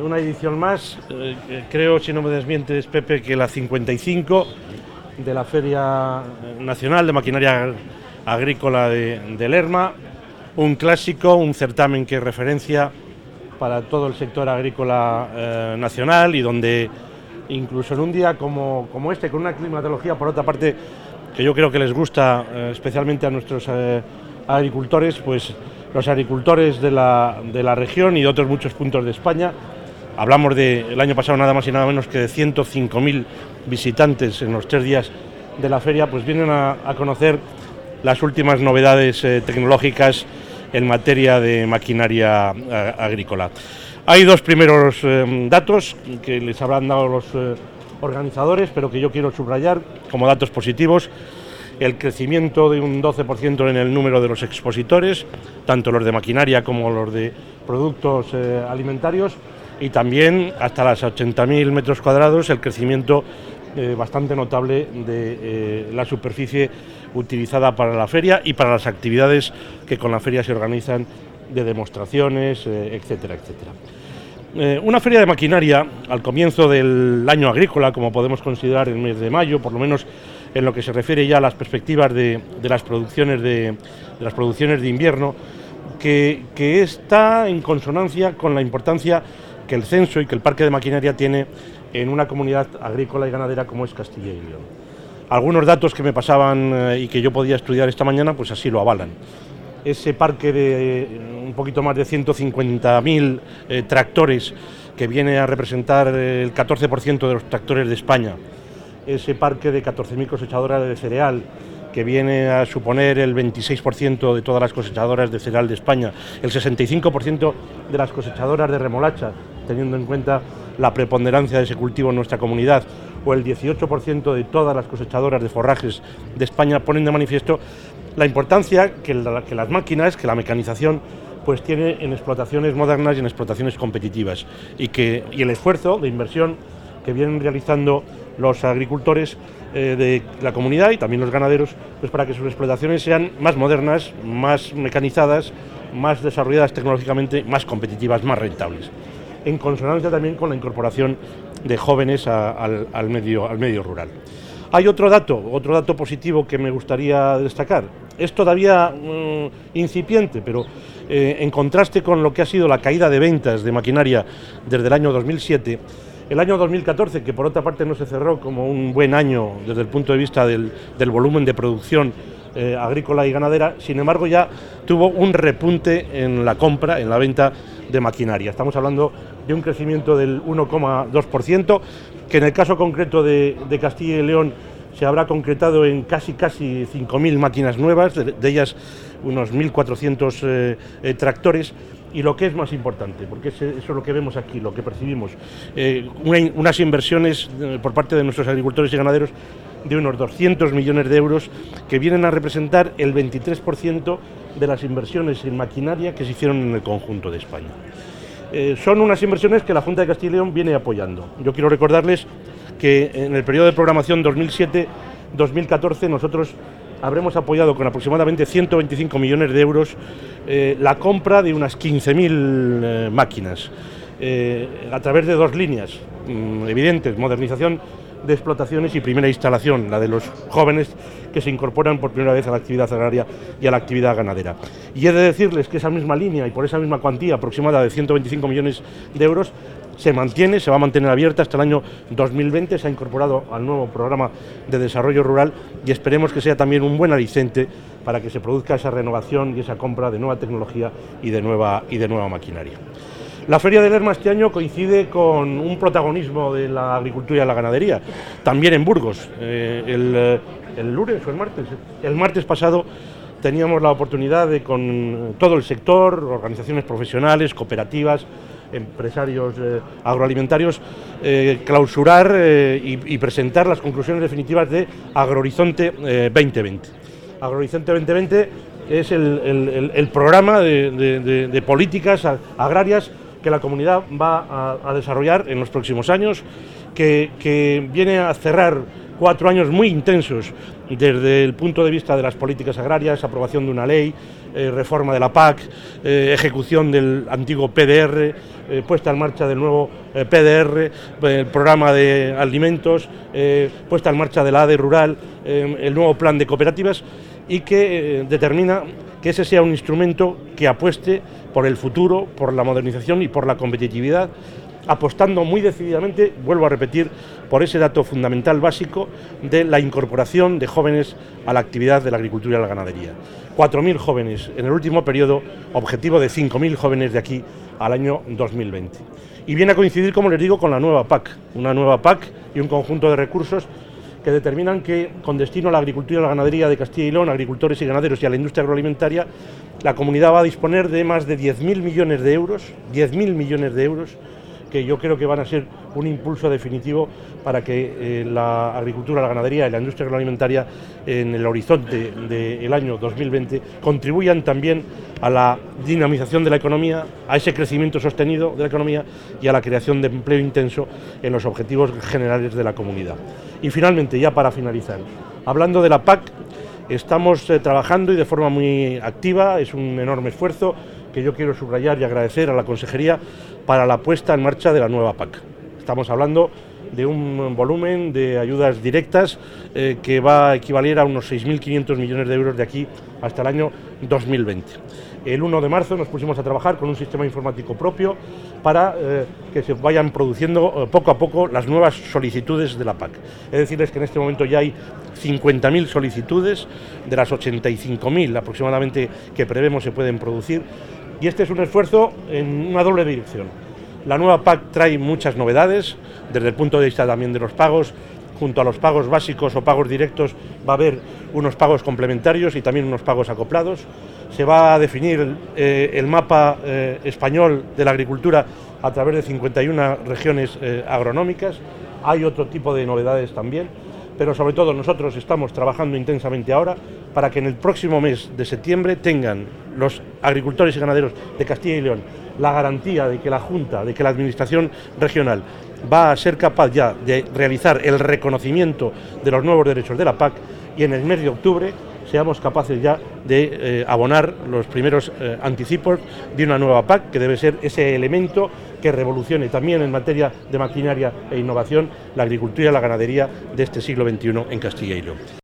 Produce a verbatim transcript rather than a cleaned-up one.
una edición más, eh, creo, si no me desmientes, Pepe, que la cincuenta y cinco de la Feria Nacional de Maquinaria Agrícola de, de Lerma, un clásico, un certamen que es referencia para todo el sector agrícola eh, nacional, y donde incluso en un día como, como este, con una climatología, por otra parte, que yo creo que les gusta eh, especialmente a nuestros eh, agricultores, pues los agricultores de la, de la región y de otros muchos puntos de España. Hablamos del año pasado nada más y nada menos que de ciento cinco mil visitantes en los tres días de la feria, pues vienen a, a conocer las últimas novedades eh, tecnológicas en materia de maquinaria a, agrícola. Hay dos primeros eh, datos que les habrán dado los eh, organizadores, pero que yo quiero subrayar como datos positivos: el crecimiento de un doce por ciento en el número de los expositores, tanto los de maquinaria como los de productos eh, alimentarios, y también hasta las ochenta mil metros cuadrados el crecimiento eh, bastante notable de eh, la superficie utilizada para la feria y para las actividades que con la feria se organizan de demostraciones, eh, etcétera, etcétera. Eh, una feria de maquinaria al comienzo del año agrícola, como podemos considerar el mes de mayo, por lo menos en lo que se refiere ya a las perspectivas de, de, las, producciones de, de las producciones de invierno, que, que está en consonancia con la importancia que el censo y que el parque de maquinaria tiene en una comunidad agrícola y ganadera como es Castilla y León. Algunos datos que me pasaban eh, y que yo podía estudiar esta mañana, pues así lo avalan. Ese parque de eh, un poquito más de ciento cincuenta mil eh, tractores, que viene a representar eh, el catorce por ciento de los tractores de España, ese parque de catorce mil cosechadoras de cereal, que viene a suponer el veintiséis por ciento de todas las cosechadoras de cereal de España, el sesenta y cinco por ciento de las cosechadoras de remolacha, teniendo en cuenta la preponderancia de ese cultivo en nuestra comunidad, o el dieciocho por ciento de todas las cosechadoras de forrajes de España, ponen de manifiesto la importancia que, la, que las máquinas, que la mecanización, pues tiene en explotaciones modernas y en explotaciones competitivas, y, que, y el esfuerzo de inversión que vienen realizando los agricultores eh, de la comunidad y también los ganaderos, pues para que sus explotaciones sean más modernas, más mecanizadas, más desarrolladas tecnológicamente, más competitivas, más rentables, en consonancia también con la incorporación de jóvenes a, al, al, medio, al medio rural. Hay otro dato, otro dato positivo que me gustaría destacar. Es todavía mmm, incipiente, pero eh, en contraste con lo que ha sido la caída de ventas de maquinaria desde el año dos mil siete, el año dos mil catorce, que por otra parte no se cerró como un buen año desde el punto de vista del, del volumen de producción eh, agrícola y ganadera, sin embargo ya tuvo un repunte en la compra, en la venta de maquinaria. Estamos hablando de un crecimiento del uno coma dos por ciento, que en el caso concreto de, de Castilla y León se habrá concretado en casi casi cinco mil máquinas nuevas, de, de ellas unos mil cuatrocientos eh, eh, tractores. Y lo que es más importante, porque eso es lo que vemos aquí, lo que percibimos, eh, una, unas inversiones eh, por parte de nuestros agricultores y ganaderos de unos doscientos millones de euros, que vienen a representar el veintitrés por ciento de las inversiones en maquinaria que se hicieron en el conjunto de España. Eh, son unas inversiones que la Junta de Castilla y León viene apoyando. Yo quiero recordarles que en el periodo de programación dos mil siete dos mil catorce nosotros habremos apoyado con aproximadamente ciento veinticinco millones de euros eh, la compra de unas quince mil eh, máquinas eh, a través de dos líneas mmm, evidentes: modernización de explotaciones y primera instalación, la de los jóvenes que se incorporan por primera vez a la actividad agraria y a la actividad ganadera. Y he de decirles que esa misma línea y por esa misma cuantía aproximada de ciento veinticinco millones de euros se mantiene, se va a mantener abierta hasta el año dos mil veinte, se ha incorporado al nuevo programa de desarrollo rural, y esperemos que sea también un buen aliciente para que se produzca esa renovación y esa compra de nueva tecnología y de nueva, y de nueva maquinaria. La Feria de Lerma este año coincide con un protagonismo de la agricultura y la ganadería, también en Burgos. Eh, el, el lunes o el martes, el martes pasado teníamos la oportunidad de, con todo el sector, organizaciones profesionales, cooperativas, empresarios eh, agroalimentarios, eh, clausurar eh, y, y presentar las conclusiones definitivas de Agrohorizonte eh, veinte veinte. Agrohorizonte veinte veinte es el, el, el programa de, de, de, de políticas agrarias que la comunidad va a, a desarrollar en los próximos años, que, que viene a cerrar cuatro años muy intensos desde el punto de vista de las políticas agrarias, aprobación de una ley, eh, reforma de la P A C, eh, ejecución del antiguo P D R, eh, puesta en marcha del nuevo eh, P D R, eh, el programa de alimentos, eh, puesta en marcha de la A D E rural, eh, el nuevo plan de cooperativas, y que eh, determina que ese sea un instrumento que apueste por el futuro, por la modernización y por la competitividad, apostando muy decididamente, vuelvo a repetir, por ese dato fundamental básico de la incorporación de jóvenes a la actividad de la agricultura y la ganadería. cuatro mil jóvenes en el último periodo, objetivo de cinco mil jóvenes de aquí al año dos mil veinte. Y viene a coincidir, como les digo, con la nueva P A C, una nueva P A C y un conjunto de recursos que determinan que, con destino a la agricultura y la ganadería de Castilla y León, agricultores y ganaderos y a la industria agroalimentaria, la comunidad va a disponer de más de diez mil millones de euros, diez mil millones de euros, que yo creo que van a ser un impulso definitivo para que eh, la agricultura, la ganadería y la industria agroalimentaria en el horizonte del año dos mil veinte contribuyan también a la dinamización de la economía, a ese crecimiento sostenido de la economía y a la creación de empleo intenso en los objetivos generales de la comunidad. Y finalmente, ya para finalizar, hablando de la P A C, estamos eh, trabajando y de forma muy activa, es un enorme esfuerzo que yo quiero subrayar y agradecer a la Consejería para la puesta en marcha de la nueva P A C. Estamos hablando de un volumen de ayudas directas eh, que va a equivaler a unos seis mil quinientos millones de euros de aquí hasta el año dos mil veinte. El uno de marzo nos pusimos a trabajar con un sistema informático propio para eh, que se vayan produciendo eh, poco a poco las nuevas solicitudes de la P A C. Es decirles que en este momento ya hay cincuenta mil solicitudes de las ochenta y cinco mil aproximadamente que prevemos se pueden producir, y este es un esfuerzo en una doble dirección. La nueva P A C trae muchas novedades desde el punto de vista también de los pagos. Junto a los pagos básicos o pagos directos va a haber unos pagos complementarios y también unos pagos acoplados. Se va a definir eh, el mapa eh, español de la agricultura a través de cincuenta y una regiones eh, agronómicas. Hay otro tipo de novedades también, pero sobre todo nosotros estamos trabajando intensamente ahora para que en el próximo mes de septiembre tengan los agricultores y ganaderos de Castilla y León la garantía de que la Junta, de que la Administración regional va a ser capaz ya de realizar el reconocimiento de los nuevos derechos de la P A C, y en el mes de octubre seamos capaces ya de eh, abonar los primeros eh, anticipos de una nueva P A C, que debe ser ese elemento que revolucione también en materia de maquinaria e innovación la agricultura y la ganadería de este siglo veintiuno en Castilla y León.